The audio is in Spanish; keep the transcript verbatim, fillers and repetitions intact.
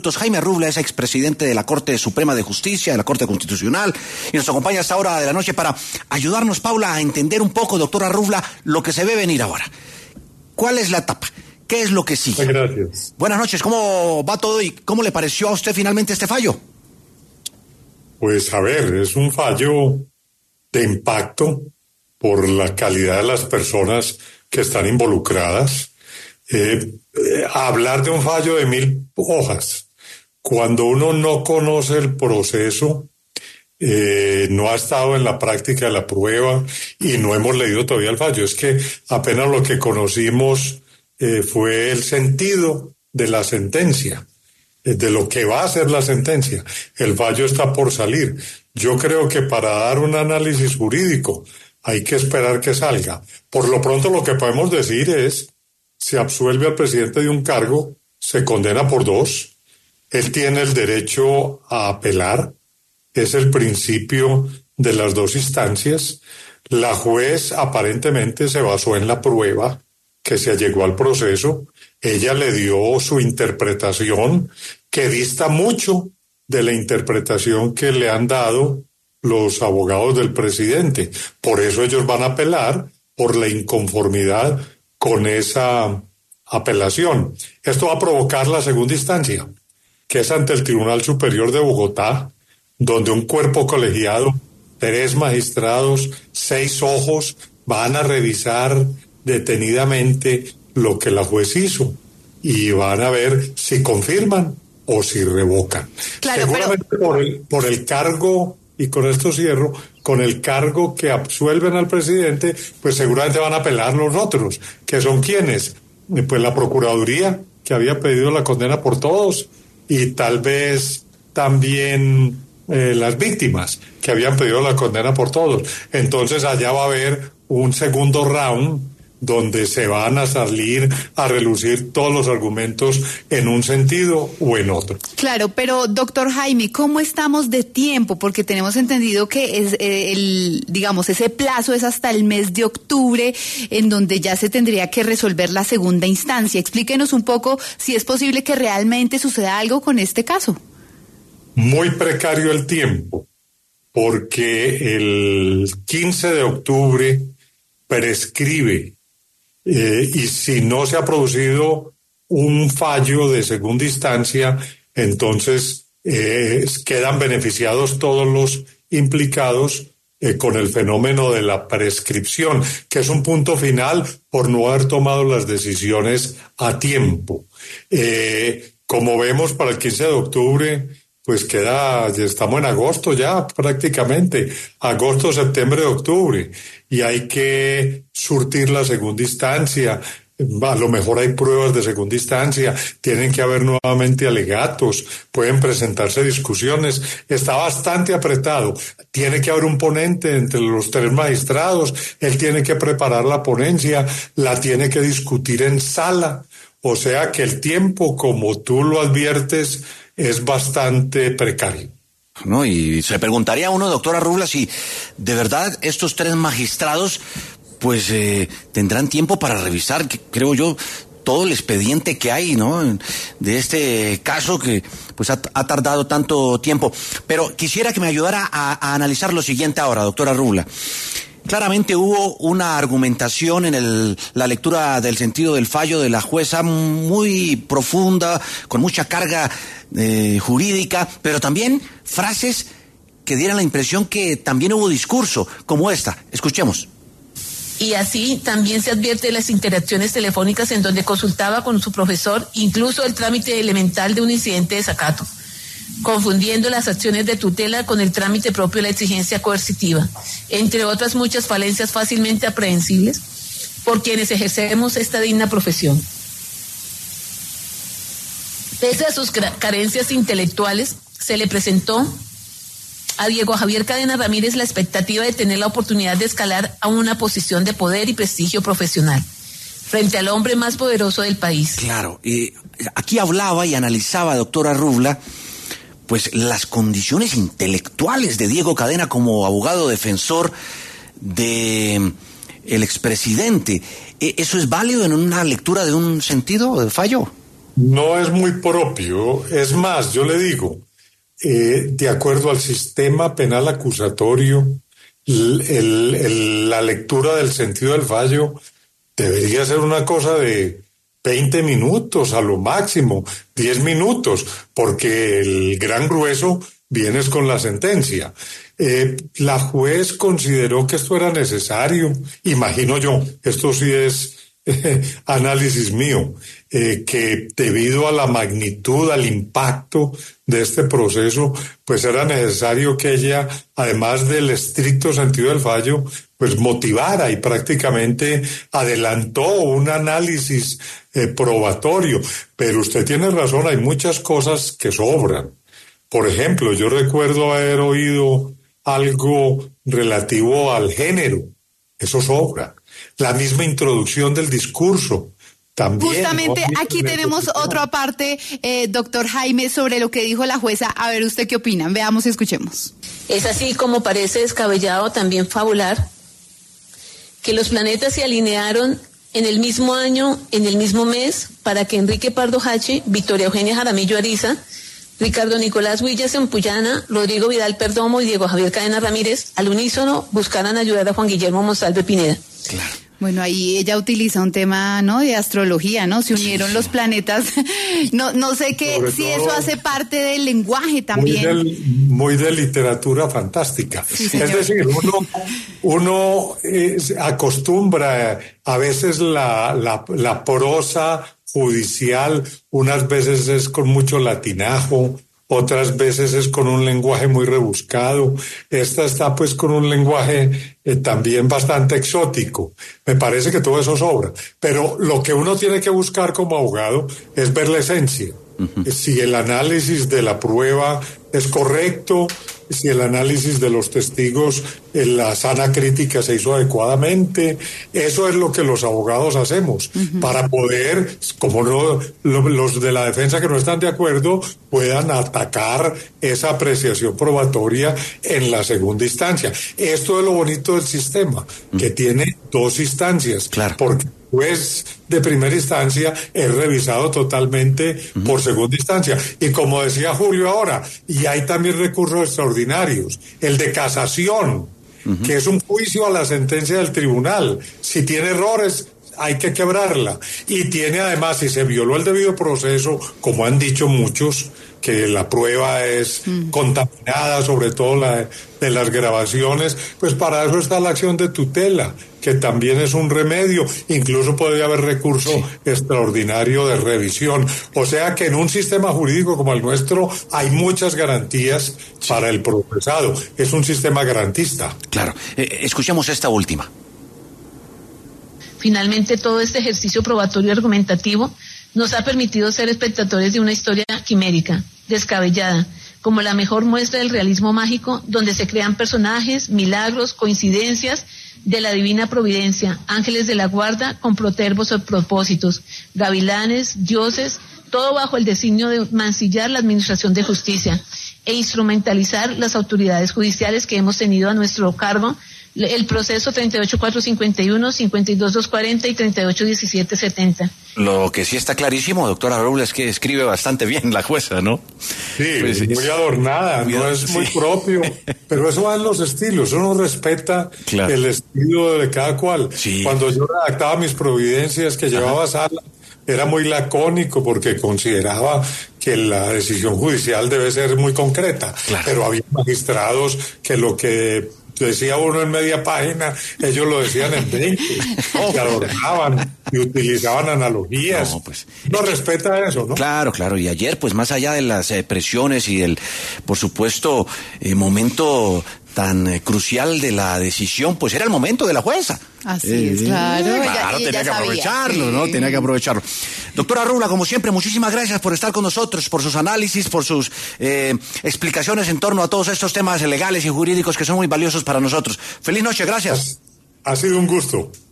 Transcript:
Jaime Rubla es expresidente de la Corte Suprema de Justicia, de la Corte Constitucional, y nos acompaña a esta hora de la noche para ayudarnos, Paula, a entender un poco, doctora Rubla, lo que se ve venir ahora. ¿Cuál es la etapa? ¿Qué es lo que sigue? Gracias. Buenas noches, ¿cómo va todo y cómo le pareció a usted finalmente este fallo? Pues a ver, es un fallo de impacto por la calidad de las personas que están involucradas. Eh, eh, hablar de un fallo de mil hojas, cuando uno no conoce el proceso, eh, no ha estado en la práctica de la prueba y no hemos leído todavía el fallo. Es que apenas lo que conocimos eh, fue el sentido de la sentencia, eh, de lo que va a ser la sentencia. El fallo está por salir. Yo creo que para dar un análisis jurídico hay que esperar que salga. Por lo pronto lo que podemos decir es: se absuelve al presidente de un cargo, se condena por dos, él tiene el derecho a apelar, es el principio de las dos instancias. La juez aparentemente se basó en la prueba que se llegó al proceso, ella le dio su interpretación, que dista mucho de la interpretación que le han dado los abogados del presidente. Por eso ellos van a apelar, por la inconformidad con esa apelación. Esto va a provocar la segunda instancia, que es ante el Tribunal Superior de Bogotá, donde un cuerpo colegiado, tres magistrados, seis ojos, van a revisar detenidamente lo que la juez hizo y van a ver si confirman o si revocan. Claro, seguramente pero... por el, por el cargo, y con esto cierro, con el cargo que absuelven al presidente, pues seguramente van a apelar los otros, que son quienes, pues la Procuraduría, que había pedido la condena por todos, y tal vez también eh, las víctimas, que habían pedido la condena por todos. Entonces allá va a haber un segundo round donde se van a salir a relucir todos los argumentos en un sentido o en otro. Claro, pero doctor Jaime, ¿cómo estamos de tiempo? Porque tenemos entendido que es eh, el, digamos, ese plazo es hasta el mes de octubre, en donde ya se tendría que resolver la segunda instancia. Explíquenos un poco si es posible que realmente suceda algo con este caso. Muy precario el tiempo, porque el quince de octubre prescribe. Eh, y si no se ha producido un fallo de segunda instancia, entonces eh, quedan beneficiados todos los implicados eh, con el fenómeno de la prescripción, que es un punto final por no haber tomado las decisiones a tiempo. Eh, como vemos, para el quince de octubre, pues queda, ya estamos en agosto ya prácticamente, agosto, septiembre, octubre, y hay que surtir la segunda instancia. A lo mejor hay pruebas de segunda instancia, tienen que haber nuevamente alegatos, pueden presentarse discusiones, está bastante apretado, tiene que haber un ponente entre los tres magistrados, él tiene que preparar la ponencia, la tiene que discutir en sala, o sea que el tiempo, como tú lo adviertes, es bastante precario. No, y se preguntaría a uno, doctora Rubla, si de verdad estos tres magistrados pues eh, tendrán tiempo para revisar, que, creo yo, todo el expediente que hay, ¿no?, de este caso que pues ha, ha tardado tanto tiempo. Pero quisiera que me ayudara a, a analizar lo siguiente ahora, doctora Rubla. Claramente hubo una argumentación en el, la lectura del sentido del fallo de la jueza muy profunda, con mucha carga eh, jurídica, pero también frases que dieran la impresión que también hubo discurso, como esta. Escuchemos. Y así también se advierte de las interacciones telefónicas en donde consultaba con su profesor incluso el trámite elemental de un incidente de desacato, confundiendo las acciones de tutela con el trámite propio de la exigencia coercitiva, entre otras muchas falencias fácilmente aprehensibles por quienes ejercemos esta digna profesión. Pese a sus carencias intelectuales, se le presentó a Diego Javier Cadena Ramírez la expectativa de tener la oportunidad de escalar a una posición de poder y prestigio profesional frente al hombre más poderoso del país. Claro, y aquí hablaba y analizaba, doctora Rubla, pues las condiciones intelectuales de Diego Cadena como abogado defensor de el expresidente. ¿Eso es válido en una lectura de un sentido de fallo? no es muy propio. Es más, yo le digo, eh, de acuerdo al sistema penal acusatorio, el, el, el, la lectura del sentido del fallo debería ser una cosa de veinte minutos a lo máximo, diez minutos, porque el gran grueso viene con la sentencia. Eh, la juez consideró que esto era necesario, imagino yo, esto sí es eh, análisis mío, eh, que debido a la magnitud, al impacto de este proceso, pues era necesario que ella, además del estricto sentido del fallo, pues motivara y prácticamente adelantó un análisis eh, probatorio. Pero usted tiene razón, hay muchas cosas que sobran. Por ejemplo, yo recuerdo haber oído algo relativo al género, eso sobra. La misma introducción del discurso. También, justamente ¿no? Aquí tenemos otra parte, eh, doctor Jaime, sobre lo que dijo la jueza. A ver, ¿usted qué opina? Veamos y escuchemos. Es así como parece descabellado también fabular que los planetas se alinearon en el mismo año, en el mismo mes, para que Enrique Pardo Hache, Victoria Eugenia Jaramillo Ariza, Ricardo Nicolás Huilla Sempuyana, Rodrigo Vidal Perdomo y Diego Javier Cadena Ramírez, al unísono, buscaran ayudar a Juan Guillermo Monsalve Pineda. Claro. Bueno, ahí ella utiliza un tema, ¿no?, de astrología, ¿no? Se unieron sí, los planetas. No, no sé qué, Sobre si eso hace parte del lenguaje también. Muy, del, muy de literatura fantástica. Sí, es decir, uno, uno eh, acostumbra a veces la, la, la prosa judicial, unas veces es con mucho latinajo, otras veces es con un lenguaje muy rebuscado. Esta está pues con un lenguaje eh, también bastante exótico. Me parece que todo eso sobra. Pero lo que uno tiene que buscar como abogado es ver la esencia. Uh-huh. Si el análisis de la prueba es correcto, si el análisis de los testigos, en la sana crítica se hizo adecuadamente. Eso es lo que los abogados hacemos, uh-huh, para poder, como no, lo, los de la defensa que no están de acuerdo, puedan atacar esa apreciación probatoria en la segunda instancia. Esto es lo bonito del sistema, uh-huh, que tiene dos instancias. Claro. Porque juez de primera instancia es revisado totalmente uh-huh por segunda instancia. Y como decía Julio ahora, y hay también recursos extraordinarios, el de casación, uh-huh, que es un juicio a la sentencia del tribunal. Si tiene errores, hay que quebrarla. Y tiene además, si se violó el debido proceso, como han dicho muchos, que la prueba es mm. contaminada, sobre todo la de las grabaciones, pues para eso está la acción de tutela, que también es un remedio. Incluso podría haber recurso sí. extraordinario de revisión. O sea que en un sistema jurídico como el nuestro hay muchas garantías sí. para el procesado. Es un sistema garantista. Claro. Eh, escuchemos esta última. Finalmente, todo este ejercicio probatorio argumentativo nos ha permitido ser espectadores de una historia quimérica, descabellada, como la mejor muestra del realismo mágico, donde se crean personajes, milagros, coincidencias de la divina providencia, ángeles de la guarda con protervos o propósitos, gavilanes, dioses, todo bajo el designio de mancillar la administración de justicia e instrumentalizar las autoridades judiciales que hemos tenido a nuestro cargo. El proceso treinta y ocho mil cuatrocientos cincuenta y uno, cincuenta y dos mil doscientos cuarenta y treinta y ocho mil diecisiete setenta. Lo que sí está clarísimo, doctora Robles, es que escribe bastante bien la jueza, ¿no? Sí, pues, muy adornada, muy, no es sí. muy propio, pero eso va en los estilos, uno respeta claro. el estilo de cada cual. Sí. Cuando yo redactaba mis providencias que llevaba a sala, era muy lacónico porque consideraba que la decisión judicial debe ser muy concreta, claro. pero había magistrados que lo que decía uno en media página, ellos lo decían en veinte, oh, que adornaban y utilizaban analogías. No, pues, no es respeta que, eso, ¿no? Claro, claro. Y ayer, pues más allá de las eh, presiones y del, por supuesto, eh, momento tan eh, crucial de la decisión, pues era el momento de la jueza. Así eh, es, claro. Eh, ella, claro, ella tenía que sabía. aprovecharlo, sí. ¿no? Tenía que aprovecharlo. Doctora Rubla, como siempre, muchísimas gracias por estar con nosotros, por sus análisis, por sus eh, explicaciones en torno a todos estos temas legales y jurídicos que son muy valiosos para nosotros. Feliz noche, gracias. Ha sido un gusto.